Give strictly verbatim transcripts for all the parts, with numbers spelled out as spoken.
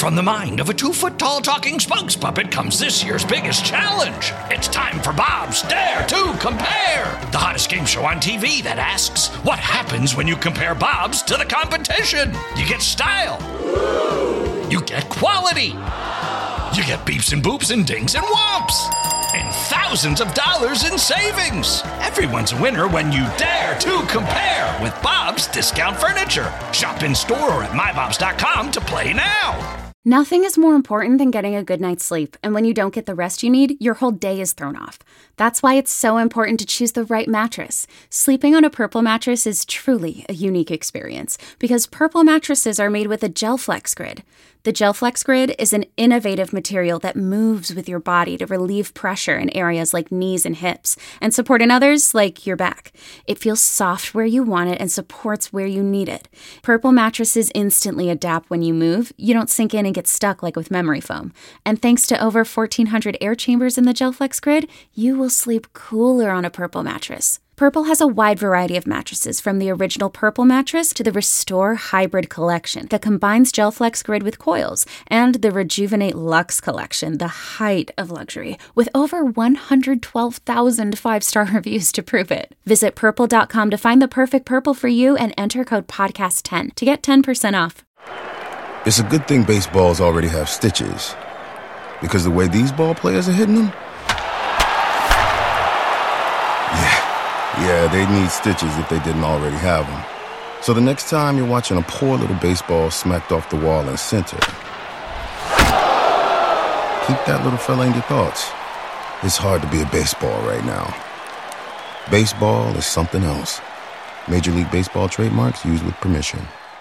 From the mind of a two-foot-tall talking spokes puppet comes this year's biggest challenge. It's time for Bob's Dare to Compare, the hottest game show on T V that asks, what happens when you compare Bobs to the competition? You get style. You get quality. You get beeps and boops and dings and whomps. And thousands of dollars in savings. Everyone's a winner when you dare to compare with Bob's Discount Furniture. Shop in store or at my bobs dot com to play now. Nothing is more important than getting a good night's sleep, and when you don't get the rest you need, your whole day is thrown off. That's why it's so important to choose the right mattress. Sleeping on a Purple mattress is truly a unique experience, because Purple mattresses are made with a GelFlex Grid. The GelFlex Grid is an innovative material that moves with your body to relieve pressure in areas like knees and hips, and support in others like your back. It feels soft where you want it and supports where you need it. Purple mattresses instantly adapt when you move. You don't sink in and get stuck like with memory foam. And thanks to over fourteen hundred air chambers in the GelFlex Grid, you will sleep cooler on a Purple mattress. Purple has a wide variety of mattresses, from the original Purple mattress to the Restore Hybrid collection that combines GelFlex Grid with coils, and the Rejuvenate Luxe collection, the height of luxury, with over one hundred twelve thousand five-star reviews to prove it. Visit purple dot com to find the perfect Purple for you and enter code podcast ten to get ten percent off. It's a good thing baseballs already have stitches, because the way these ball players are hitting them, yeah. Yeah, they need stitches if they didn't already have them. So the next time you're watching a poor little baseball smacked off the wall in center, keep that little fella in your thoughts. It's hard to be a baseball right now. Baseball is something else. Major League Baseball trademarks used with permission.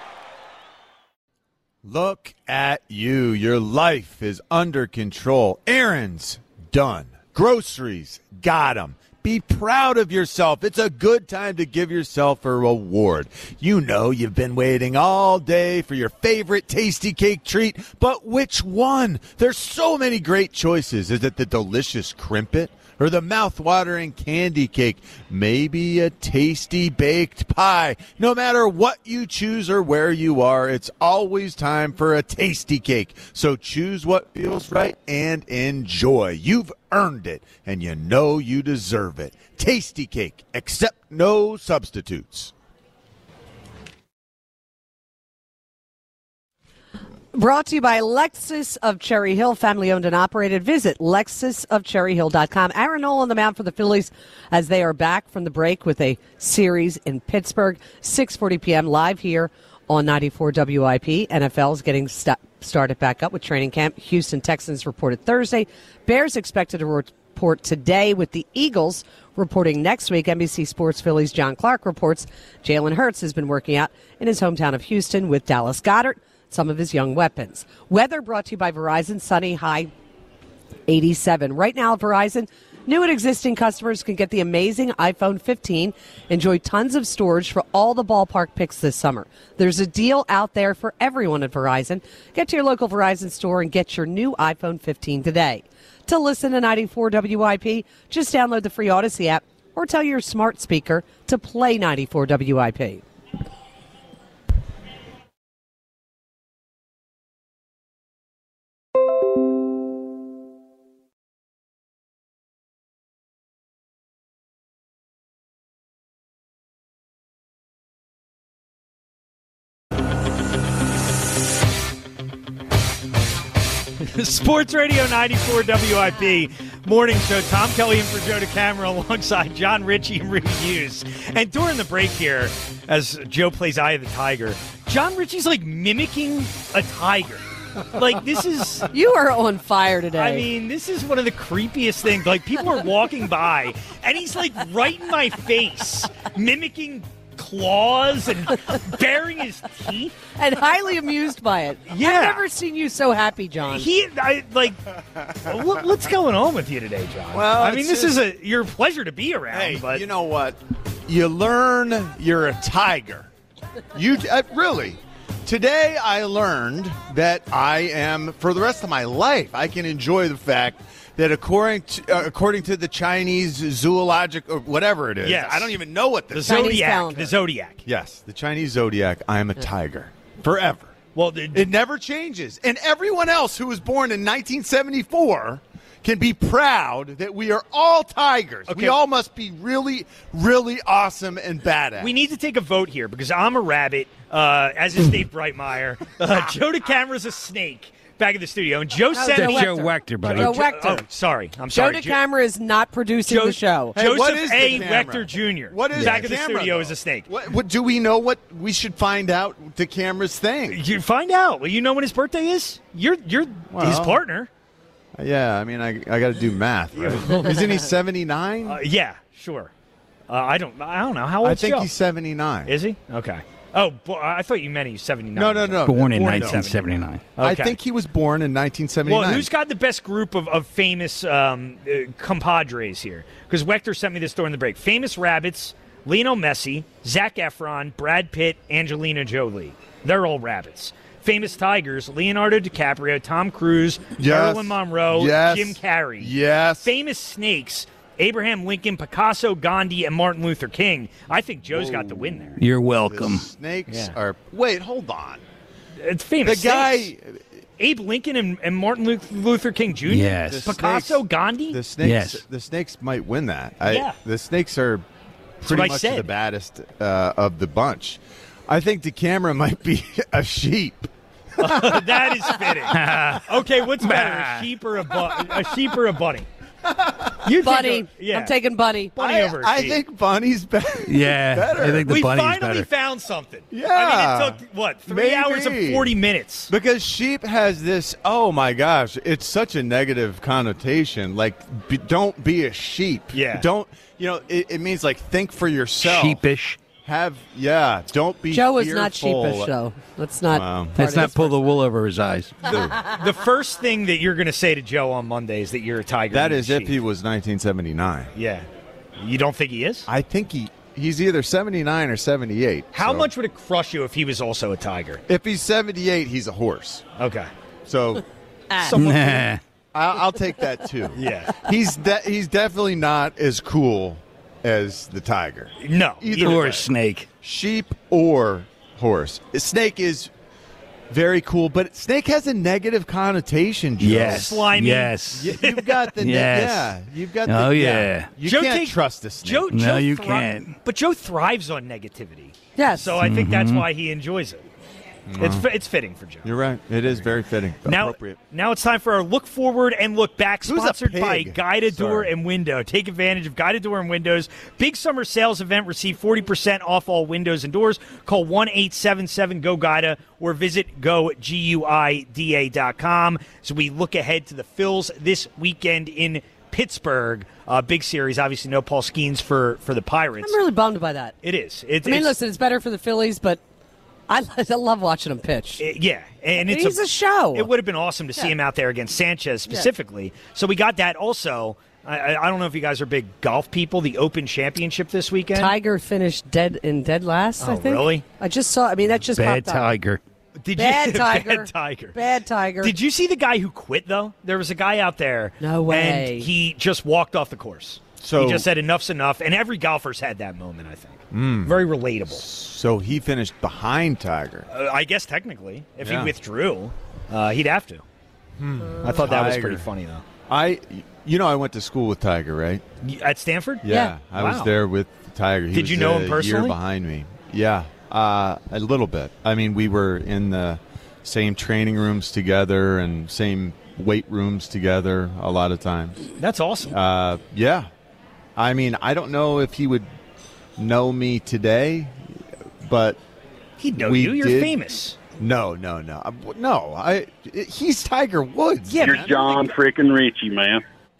Look at you. Your life is under control. Errands done. Groceries got 'em. Be proud of yourself. It's a good time to give yourself a reward. You know you've been waiting all day for your favorite tasty cake treat, but which one? There's so many great choices. Is it the delicious Crimpet or the mouth-watering candy cake? Maybe a tasty baked pie. No matter what you choose or where you are, it's always time for a tasty cake. So choose what feels right and enjoy. You've earned it, and you know you deserve it. Tasty cake, accept no substitutes. Brought to you by Lexus of Cherry Hill, family owned and operated. Visit lexus of cherry hill dot com. Aaron Nola on the mound for the Phillies as they are back from the break with a series in Pittsburgh. six forty p.m. live here on ninety-four W I P. N F L is getting st- started back up with training camp. Houston Texans reported Thursday. Bears expected to report today, with the Eagles reporting next week. N B C Sports Phillies' John Clark reports Jalen Hurts has been working out in his hometown of Houston with Dallas Goedert, some of his young weapons. Weather brought to you by Verizon. Sunny, high eighty-seven. Right now, Verizon, new and existing customers can get the amazing iPhone fifteen. Enjoy tons of storage for all the ballpark picks this summer. There's a deal out there for everyone at Verizon. Get to your local Verizon store and get your new iPhone fifteen today. To listen to ninety-four W I P, just download the free Odyssey app or tell your smart speaker to play ninety-four W I P. Sports Radio ninety-four W I P morning show. Tom Kelly in for Joe DeCamera alongside John Ritchie and Rudy Hughes. And during the break here, as Joe plays Eye of the Tiger, John Ritchie's like mimicking a tiger. Like, this is... You are on fire today. I mean, this is one of the creepiest things. Like, people are walking by, and he's like right in my face, mimicking claws and baring his teeth, and highly amused by it. Yeah, I've never seen you so happy, John. He, I like. what, what's going on with you today, John? Well, I mean, this just, is a your pleasure to be around. Hey, but you know what? You learn you're a tiger. You uh, really. Today I learned that I am, for the rest of my life, I can enjoy the fact that according to, uh, according to the Chinese zoologic, or whatever it is, yes. I don't even know what the, the zodiac, the zodiac. Yes, the Chinese zodiac. I am a tiger forever. Well, the, It never changes. And everyone else who was born in nineteen seventy-four can be proud that we are all Tigers. Okay. We all must be really, really awesome and badass. we need to take a vote here because I'm a rabbit, uh, as is Dave Breitmeyer. Uh, Joe DeCamera's a snake back in the studio. And Joe No, sent Joe me. Joe Wechter, buddy. Joe Jo- Wechter. Oh, sorry. I'm Joe sorry. DeCamera is not producing Joe- the show. Hey, Joseph what is A. DeCamera? Wechter Junior What is back in the DeCamera, studio though? is a snake. What, what do we know? What we should find out the camera's thing? You find out. Well, you know when his birthday is? You're you're his Well. partner. Yeah, I mean, I I got to do math. Right? Isn't he seventy-nine? Uh, yeah, sure. Uh, I don't. I don't know how old I is think Joe? he's seventy-nine. Is he? Okay. Oh, bo- I thought you meant he's seventy-nine. No, no, no. Born in Born in nineteen seventy-nine. I Okay. think he was born in nineteen seventy-nine. Well, who's got the best group of, of famous um, uh, compadres here? Because Wechter sent me this during the break. Famous rabbits: Lionel Messi, Zac Efron, Brad Pitt, Angelina Jolie. They're all rabbits. Famous tigers: Leonardo DiCaprio, Tom Cruise, Yes. Marilyn Monroe, Yes. Jim Carrey. Yes. Famous snakes: Abraham Lincoln, Picasso, Gandhi, and Martin Luther King. I think Joe's got the win there. You're The welcome. snakes Yeah. are. Wait, hold on. It's The famous. guy. snakes. Abe Lincoln and, and Martin Luth- Luther King Junior Yes. The Picasso, snakes- Gandhi. The snakes. Yes. The snakes might win that. I, Yeah. The snakes are what pretty I much said. the baddest uh, of the bunch. I think DeCamera might be a sheep. That is fitting. Okay, what's better, a sheep or a bu- a sheep or a bunny? You Bunny. Think a, yeah, I'm taking Bunny. bunny I, over a I sheep. think Bunny's better. Yeah, better. I think the we bunny's finally better. found something. Yeah. I mean, it took what three Maybe. hours and forty minutes. Because sheep has this, oh my gosh, it's such a negative connotation. Like, be, don't be a sheep. Yeah. Don't, you know, it, it means like think for yourself. Sheepish. Have, yeah, don't be Joe is fearful. not sheepish, though. Let's not. Wow. part Let's of not this. pull the wool over his eyes. The first thing that you're going to say to Joe on Monday is that you're a tiger. That and is a if sheep. he was nineteen seventy-nine. Yeah. You don't think he is? I think he he's either seventy-nine or seventy-eight. How so- much would it crush you if he was also a tiger? If he's seventy-eight, he's a horse. Okay. So Someone- Nah. I'll, I'll take that too. Yeah. He's de- he's definitely not as cool as the tiger. No. Either Or way. a snake. Sheep or horse. A snake is very cool, but snake has a negative connotation, Joe. Yes. Slimy. Yes. Y- You've got the ne- Yes. yeah. You've got the Oh, yeah. You Joe can't takes- trust a snake. Joe, No, Joe you thri- can't. But Joe thrives on negativity. Yes. So I think that's Mm-hmm. why he enjoys it. It's fi- it's fitting for Joe. You're right. It is very fitting. Now, Appropriate. now it's time for our look forward and look back, Who's a sponsored by pig? Guided Door Sorry. and Window. Take advantage of Guided Door and Windows. Big summer sales event. Receive forty percent off all windows and doors. Call one eight seven seven G O G I D A or visit go guida dot com. So we look ahead to the Phils this weekend in Pittsburgh. Uh, big series. Obviously, no Paul Skeens for, for the Pirates. I'm really bummed by that. It is. It, I mean, it's, listen, it's better for the Phillies, but I, I love watching them pitch. it- yeah, and it's He's a show. It would have been awesome to see Yeah. him out there against Sanchez specifically. So we got that. Also, I, I I don't know if you guys are big golf people. The Open Championship this weekend. Tiger finished dead in dead last, I Oh, think. really? I just saw, I mean, that just Bad popped up. tiger. Did Bad you, Tiger. Bad Tiger. Bad Tiger. Did you see the guy who quit though? There was a guy out there. No way. And he just walked off the course. So- he just said enough's enough, and every golfer's had that moment. I think. Very relatable. So he finished behind Tiger. Uh, I guess technically, if Yeah. he withdrew, uh, he'd have to. I thought that was Tiger. pretty funny though. I, you know, I went to school with Tiger, right? Y- At Stanford? Yeah. I Wow. was there with Tiger. He Did was you know a him personally? Year behind me. Yeah, uh, a little bit. I mean, we were in the same training rooms together and same weight rooms together a lot of times. That's awesome. Uh, yeah. I mean, I don't know if he would know me today, but He'd know we you. You're did- famous. no, no, no, Uh, no. I he's Tiger Woods. Yeah, You're man. John freaking Ricci, man.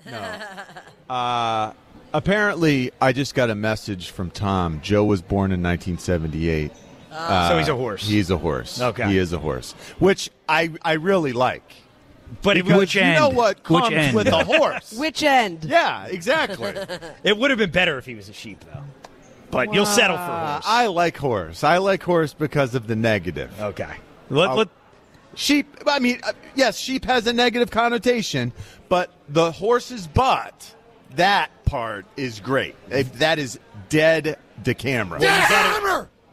Uh, apparently, I just got a message from Tom. Joe was born in nineteen seventy-eight. Uh, So he's a horse. He's a horse. Okay. He is a horse, which I I really like. But it, Because Which you end? know what Which comes end? with a horse. Which end? Yeah, exactly. it would have been better if he was a sheep, though. But you'll settle for a Uh, horse. I like horse. I like horse because of the negative. okay. Let, I'll- let, Sheep, I mean, uh, yes, sheep has a negative connotation, but the horse's butt, that part is great. Uh, That is dead to camera. when, you gotta,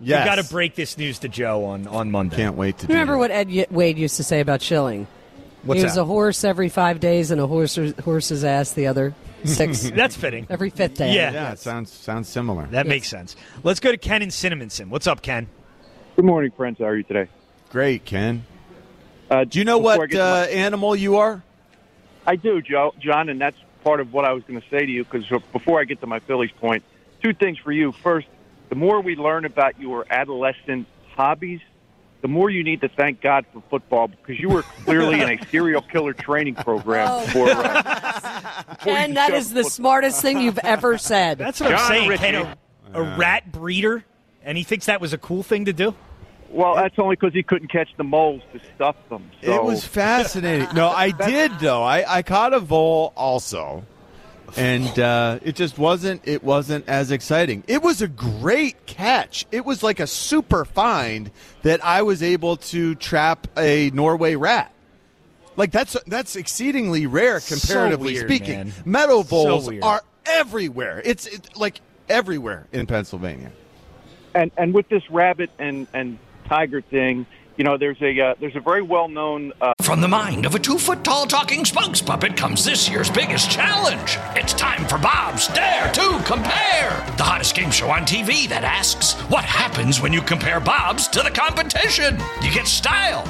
Yes. You got to break this news to Joe on, on Monday. Can't wait to do Remember that. what Ed Y- Wade used to say about Schilling? What's he was that? a horse every five days and a horse, horse's ass the other six. That's fitting. Every fifth day. Yeah. Yeah, it sounds sounds similar. That makes sense. Let's go to Ken in Cinnamonson. What's up, Ken? Good morning, friends. How are you today? Great, Ken. Uh, Do you know before I what get to uh, my- animal you are? I do, Joe, John, and that's part of what I was going to say to you, because before I get to my Phillies point, two things for you. First, the more we learn about your adolescent hobbies, the more you need to thank God for football, because you were clearly in a serial killer training program Oh. for. Uh, Ken, that is the smartest thing you've ever said. That's what I'm John saying. Ritchie. Ken, a, a rat breeder, and he thinks that was a cool thing to do? well, that's only because he couldn't catch the moles to stuff them. So. It was fascinating. No, I did though. I, I caught a vole also, and uh, it just wasn't. It wasn't as exciting. It was a great catch. It was like a super find that I was able to trap a Norway rat. Like that's that's exceedingly rare comparatively weird, speaking. man. Meadow voles So weird. are everywhere. It's it, like everywhere in Pennsylvania. and and with this rabbit and and tiger thing, you know, there's a uh, there's a very well known. Uh, From the mind of a two-foot-tall talking spokes puppet comes this year's biggest challenge. It's time for Bob's Dare to Compare, the hottest game show on T V that asks, what happens when you compare Bob's to the competition? You get style.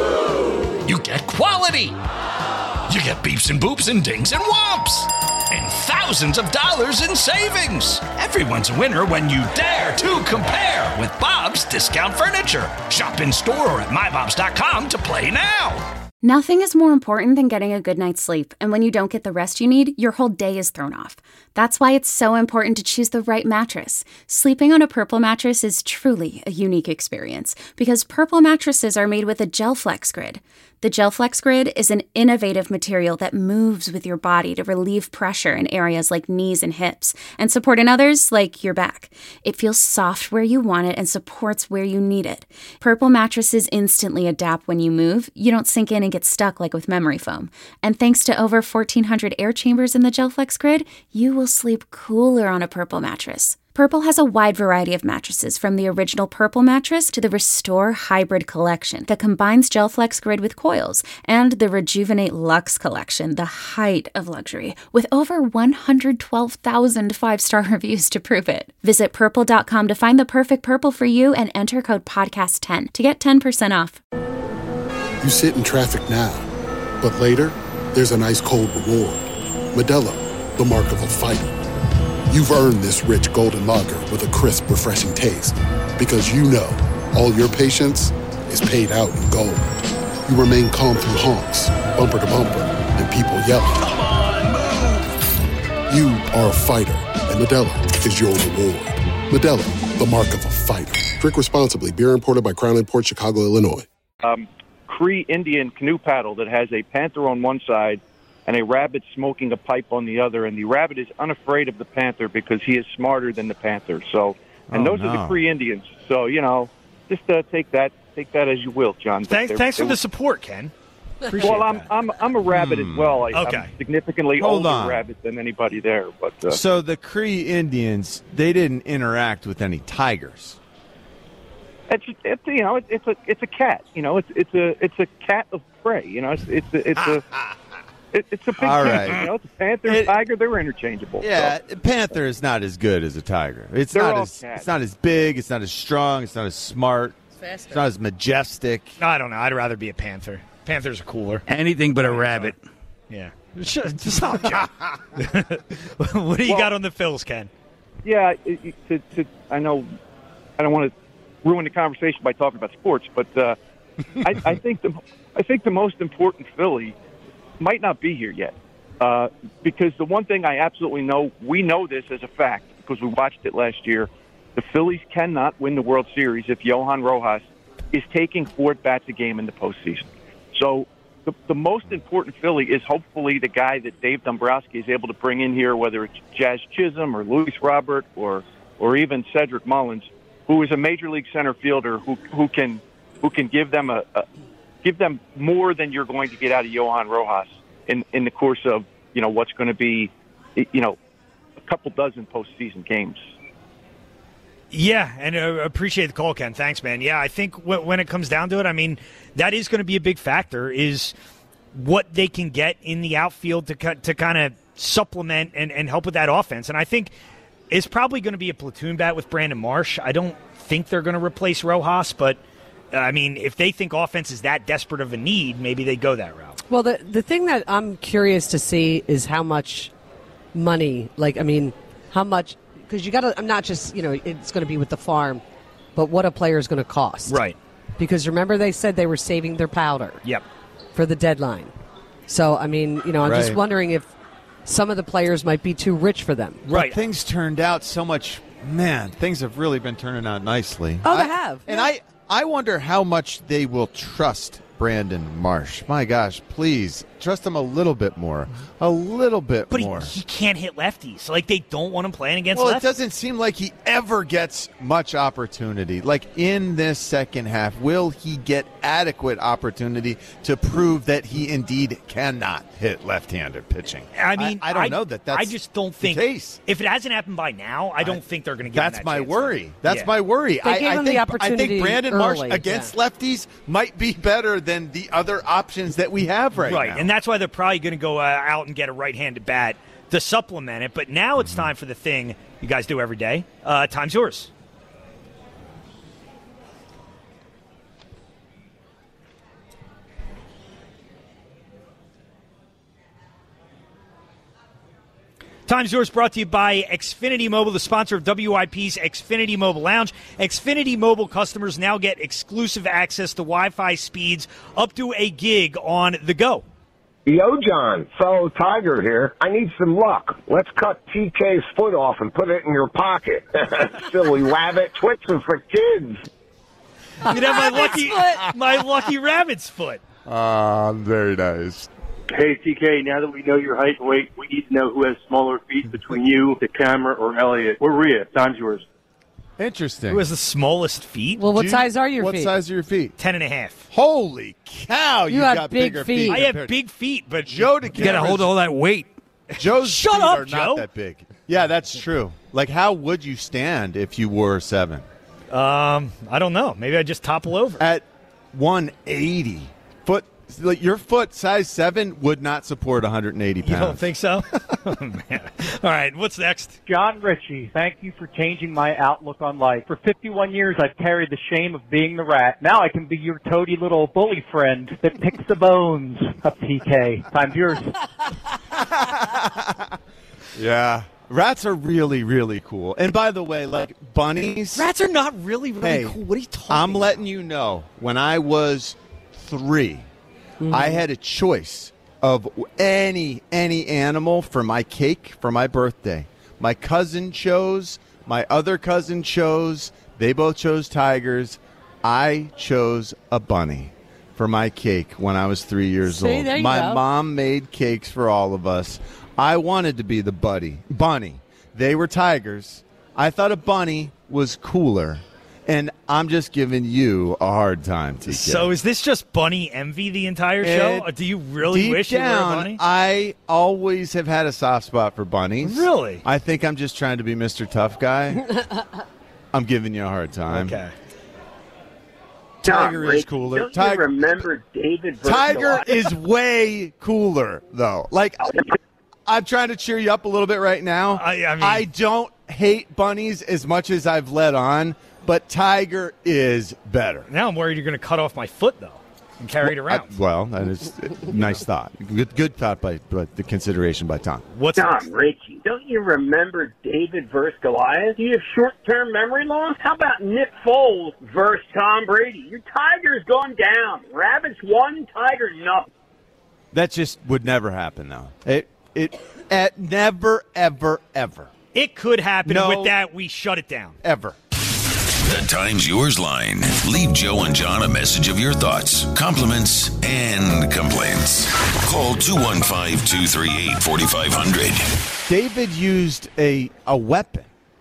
You get quality. You get beeps and boops and dings and whomps. And thousands of dollars in savings. Everyone's a winner when you dare to compare with Bob's Discount Furniture. Shop in store or at my bobs dot com to play now. Nothing is more important than getting a good night's sleep, and when you don't get the rest you need, your whole day is thrown off. That's why it's so important to choose the right mattress. Sleeping on a Purple mattress is truly a unique experience, because Purple mattresses are made with a GelFlex Grid. The GelFlex Grid is an innovative material that moves with your body to relieve pressure in areas like knees and hips, and support in others like your back. It feels soft where you want it and supports where you need it. Purple mattresses instantly adapt when you move. You don't sink in and get stuck like with memory foam. And thanks to over fourteen hundred air chambers in the GelFlex Grid, you will sleep cooler on a Purple mattress. Purple has a wide variety of mattresses, from the original Purple mattress to the Restore Hybrid collection that combines GelFlex Grid with coils, and the Rejuvenate Luxe collection, the height of luxury, with over one hundred twelve thousand five-star reviews to prove it. Visit purple dot com to find the perfect Purple for you and enter code podcast ten to get ten percent off. You sit in traffic now, but later, there's an ice-cold reward. Modelo, the mark of a fighter. You've earned this rich golden lager with a crisp, refreshing taste. Because you know, all your patience is paid out in gold. You remain calm through honks, bumper to bumper, and people yelling. Come on, move! You are a fighter, and Modelo is your reward. Modelo, the mark of a fighter. Drink responsibly. Beer imported by Crown Imports, Chicago, Illinois. um, Cree Indian canoe paddle that has a panther on one side and a rabbit smoking a pipe on the other, and the rabbit is unafraid of the panther because he is smarter than the panther. So, and Oh, those are no. the Cree Indians. So, you know, just uh, take that take that as you will, John. But Thanks, they're- thanks for they're- the support, Ken. Appreciate Well, I'm that. I'm I'm a rabbit as well. I, Okay. I'm significantly Hold older on. rabbit than anybody there. But uh, So the Cree Indians, they didn't interact with any tigers. it's it's you know it's, it's a it's a cat. You know it's it's a it's a cat of prey. You know it's it's a, it's a it, it's a big All cat. right. You know it's a panther, It- tiger. They're interchangeable. Yeah, So. a panther is not as good as a tiger. It's They're not all as cats. it's not as big. It's not as strong. It's not as smart. It's not as majestic. I don't know. I'd rather be a panther. Panthers are cooler. Anything but a rabbit. Yeah. Just stop, Joe. What do you Well- got on the Phils, Ken? Yeah, it, it- to, to, I know I don't want to ruin the conversation by talking about sports, but uh, I, I think the I think the most important Philly might not be here yet, uh, because the one thing I absolutely know, we know this as a fact because we watched it last year. The Phillies cannot win the World Series if Johan Rojas is taking four at-bats a game in the postseason. So the, the most important Philly is hopefully the guy that Dave Dombrowski is able to bring in here, whether it's Jazz Chisholm or Luis Robert or or even Cedric Mullins, who is a major league center fielder who who can who can give them a, a give them more than you're going to get out of Johan Rojas in in the course of you know what's going to be you know a couple dozen postseason games. Yeah, and uh, appreciate the call, Ken. Thanks, man. Yeah, I think w- when it comes down to it, I mean, that is going to be a big factor is what they can get in the outfield to to kind of supplement and, and help with that offense. And I think it's probably going to be a platoon bat with Brandon Marsh. I don't think they're going to replace Rojas, but, uh, I mean, if they think offense is that desperate of a need, maybe they go that route. Well, the the thing that I'm curious to see is how much money, like, I mean, how much, because you got to, I'm not just, you know, it's going to be with the farm, but what a player is going to cost. Right. Because remember they said they were saving their powder. Yep. For the deadline. So, I mean, you know, I'm right. just wondering if some of the players might be too rich for them. Right. But things turned out so much, man, things have really been turning out nicely. Oh, I, they have. And yeah. I, I wonder how much they will trust Brandon Marsh. My gosh, please trust him a little bit more. A little bit but more. But he, he can't hit lefties. Like, they don't want him playing against well, lefties. Well, it doesn't seem like he ever gets much opportunity. Like, in this second half, will he get adequate opportunity to prove that he indeed cannot hit left-handed pitching? I mean, I, I don't I, know that that's I just don't think. the case. If it hasn't happened by now, I don't I, think they're going to give That's him that my chance worry. now. That's yeah. my worry. They I, gave I him think, the opportunity I think Brandon early, Marsh against yeah. lefties might be better than the other options that we have right, right. now. Right, and that's why they're probably going to go uh, out and get a right-handed bat to supplement it. But now it's time for the thing you guys do every day. Uh, time's yours. Time's yours, brought to you by Xfinity Mobile, the sponsor of W I P's Xfinity Mobile Lounge. Xfinity Mobile customers now get exclusive access to Wi-Fi speeds up to a gig on the go. Yo, John, fellow Tiger here. I need some luck. Let's cut T K's foot off and put it in your pocket. Silly rabbit, twitching for kids. You know, my lucky, my lucky rabbit's foot. Ah, uh, very nice. Hey, T K, now that we know your height and weight, we need to know who has smaller feet between you, the camera, or Elliot. Or Rhea. Time's yours. Who Interesting. has the smallest feet? Well, what you, size are your what feet? What size are your feet? Ten and a half. Holy cow, you, you have got big bigger feet. feet. I have big feet, but Joe you got to hold all that weight. Joe's Shut feet up, are Joe. not that big. Yeah, that's true. Like, how would you stand if you were seven? Um, I don't know. Maybe I just topple over. At one eighty, foot, like your foot size seven would not support one hundred eighty pounds. You don't think so? Oh, man. All right, what's next? John Ritchie, thank you for changing my outlook on life. For fifty-one years, I've carried the shame of being the rat. Now I can be your toady little bully friend that picks the bones of T K. Time's yours. Yeah. Rats are really, really cool. And by the way, like bunnies. Rats are not really, really hey, cool. What are you talking I'm about? letting you know, when I was three, mm-hmm. I had a choice of any any animal for my cake for my birthday. My cousin chose, my other cousin chose, they both chose tigers. I chose a bunny for my cake when I was three years See, old. there you My go. mom made cakes for all of us. I wanted to be the buddy, bunny. They were tigers. I thought a bunny was cooler. And I'm just giving you a hard time, T K. So is this just bunny envy the entire show? It, Or do you really deep wish down, you were a bunny? I always have had a soft spot for bunnies. Really? I think I'm just trying to be Mister Tough Guy. I'm giving you a hard time. Okay. Tiger Tom, is cooler. Don't Tiger, you remember David versus Tiger Goliath? is way cooler, though. Like, I'm trying to cheer you up a little bit right now. I, I mean, I don't hate bunnies as much as I've let on, but Tiger is better. now I'm worried you're going to cut off my foot, though, and carry it around. I, well, that is a nice thought. Good, good thought by, by the consideration by Tom. What's Tom, next? Richie, don't you remember David versus Goliath? Do you have short-term memory loss? How about Nick Foles versus Tom Brady? Your Tiger's gone down. Rabbits won, Tiger nothing. That just would never happen, though. It, it, at never, ever, ever, It could happen. No. With that, we shut it down. ever. The Time's Yours line. Leave Joe and John a message of your thoughts, compliments, and complaints. Call two one five, two three eight, four five zero zero. David used a a weapon.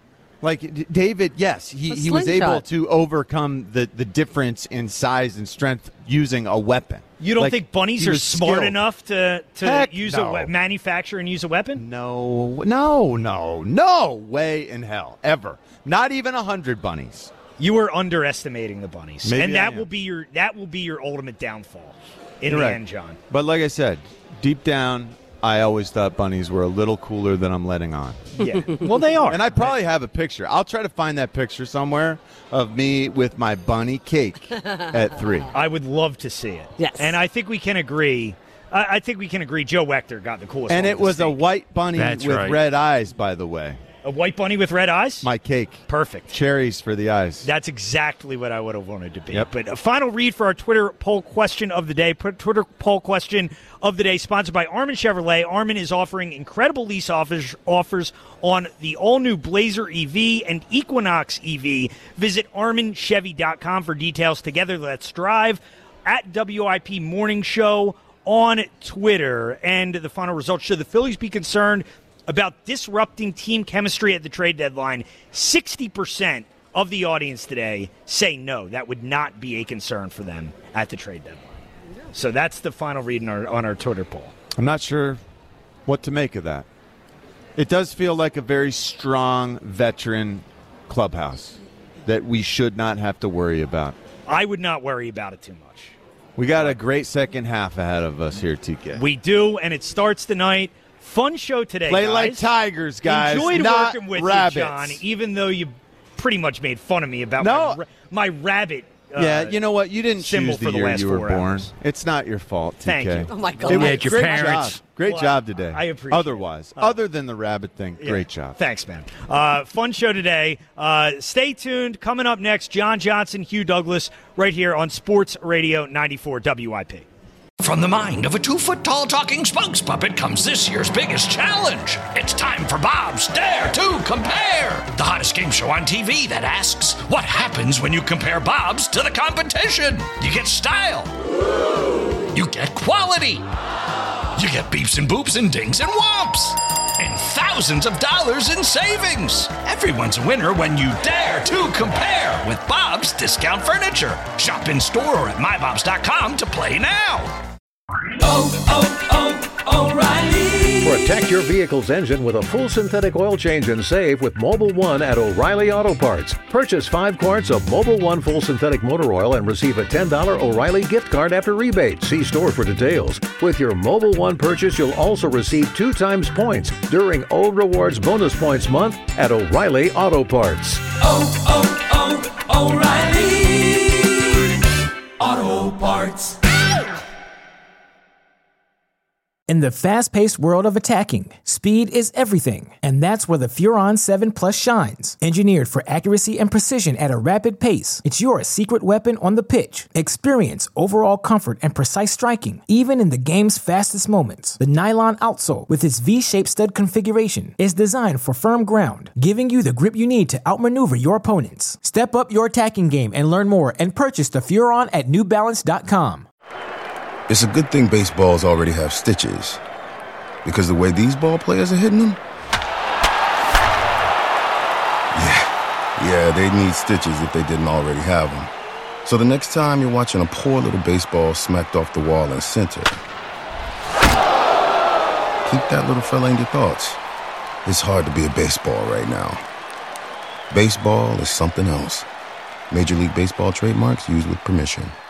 Like D- David, yes, he, A he was slingshot. able to overcome the, the difference in size and strength using a weapon. You don't Like, think bunnies he are was smart skilled. enough to, to Heck use no. a we- manufacture and use a weapon? No, no, no, no way in hell, ever. Not even a hundred bunnies. You were underestimating the bunnies, Maybe and I that am. will be your that will be your ultimate downfall in You're the right. end, John. But like I said, deep down, I always thought bunnies were a little cooler than I'm letting on. Yeah, well, they are, And I probably have a picture. I'll try to find that picture somewhere of me with my bunny cake at three. I would love to see it. Yes. And I think we can agree. I, I think we can agree. Joe Wechter got the coolest. And one it of the was a steak. white bunny That's with right. red eyes, by the way. a white bunny with red eyes. My cake. Perfect. Cherries for the eyes. That's exactly what I would have wanted to be. Yep. But a final read for our Twitter poll question of the day. Put Twitter poll question of the day, sponsored by Armin Chevrolet. Armin is offering incredible lease offers, offers on the all-new Blazer E V and Equinox E V. Visit armin chevy dot com for details. Together, let's drive. At W I P Morning Show on Twitter. And the final results, should the Phillies be concerned about disrupting team chemistry at the trade deadline? sixty percent of the audience today say no, that would not be a concern for them at the trade deadline. So that's the final read in our, on our Twitter poll. I'm not sure what to make of that. It does feel like a very strong veteran clubhouse that we should not have to worry about. I would not worry about it too much. We got a great second half ahead of us here, T K. We do, and it starts tonight. Fun show today, Play guys. like Tigers, guys. Enjoyed not working with rabbits. you, John, even though you pretty much made fun of me about No. my, ra- my rabbit uh, Yeah, you know what? You didn't symbol choose the for the year last you were four born. hours. It's not your fault, T K. Thank you. Oh, my God. It was Yeah, it's your great parents. job. Great Well, job today. I appreciate it. Otherwise, other than the rabbit thing, Yeah. great job. Thanks, man. Uh, fun show today. Uh, stay tuned. Coming up next, John Johnson, Hugh Douglas, right here on Sports Radio ninety-four W I P. From the mind of a two-foot-tall talking spokes puppet comes this year's biggest challenge. It's time for Bob's Dare to Compare, the hottest game show on T V that asks, what happens when you compare Bob's to the competition? You get style. You get quality. You get beeps and boops and dings and whomps. And thousands of dollars in savings. Everyone's a winner when you dare to compare with Bob's Discount Furniture. Shop in store or at my bobs dot com to play now. Oh, oh, oh, O'Reilly. Protect your vehicle's engine with a full synthetic oil change and save with Mobile One at O'Reilly Auto Parts. Purchase five quarts of Mobile One full synthetic motor oil and receive a ten dollars O'Reilly gift card after rebate. See store for details. With your Mobile One purchase, you'll also receive two times points during O Rewards Bonus Points Month at O'Reilly Auto Parts. Oh, oh, oh, O'Reilly Auto Parts. In the fast-paced world of attacking, speed is everything, and that's where the Furon seven Plus shines. Engineered for accuracy and precision at a rapid pace, it's your secret weapon on the pitch. Experience overall comfort and precise striking, even in the game's fastest moments. The nylon outsole, with its V-shaped stud configuration, is designed for firm ground, giving you the grip you need to outmaneuver your opponents. Step up your attacking game and learn more and purchase the Furon at new balance dot com. It's a good thing baseballs already have stitches, because the way these ball players are hitting them, yeah, yeah, they need stitches if they didn't already have them. So the next time you're watching a poor little baseball smacked off the wall in center, keep that little fella in your thoughts. It's hard to be a baseball right now. Baseball is something else. Major League Baseball trademarks used with permission.